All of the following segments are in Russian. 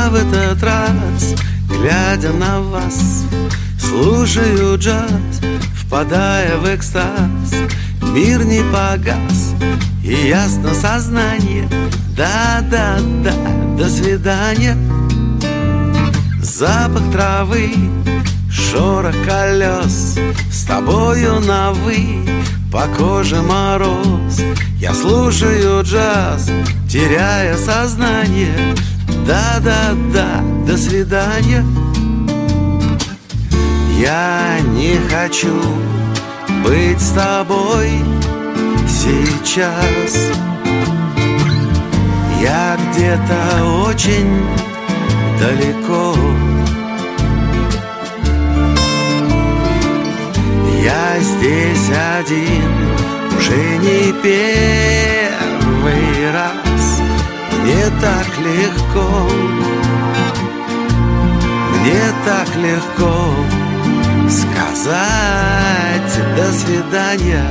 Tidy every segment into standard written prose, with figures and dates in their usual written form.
Я в этот раз, глядя на вас, слушаю джаз, впадая в экстаз. Мир не погас, и ясно сознание. Да-да-да, до свидания. Запах травы, шорох колес, с тобою на «вы», по коже мороз. Я слушаю джаз, теряя сознание. Да-да-да, до свидания. Я не хочу быть с тобой сейчас. Я где-то очень далеко. Я здесь один, уже не первый раз. Мне так легко, мне так легко сказать до свидания.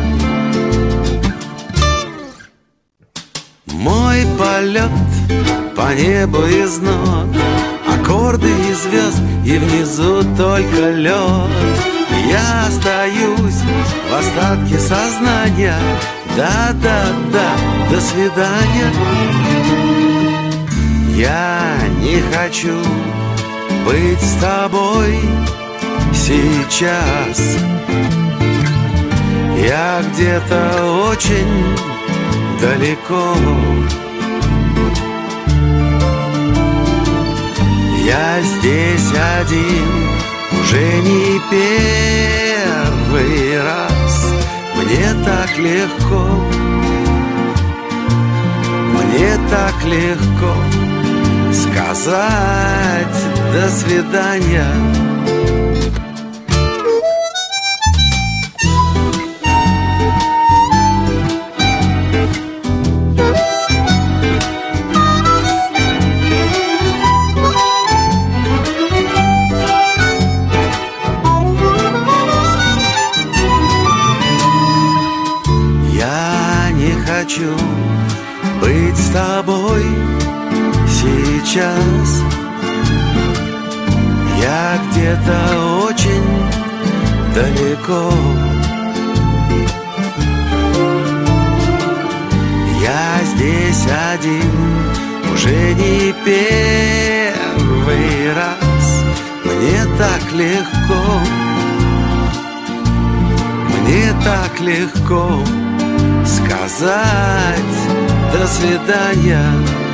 Мой полет по небу из нот, аккорды и звезд, и внизу только лед. Я остаюсь в остатке сознания. Да-да-да, до свидания. Я не хочу быть с тобой сейчас. Я где-то очень далеко. Я здесь один, уже не первый раз. Мне так легко, мне так легко сказать до свидания. Хочу быть с тобой сейчас. Я где-то очень далеко. Я здесь один, уже не первый раз. Мне так легко, мне так легко сказать до свидания.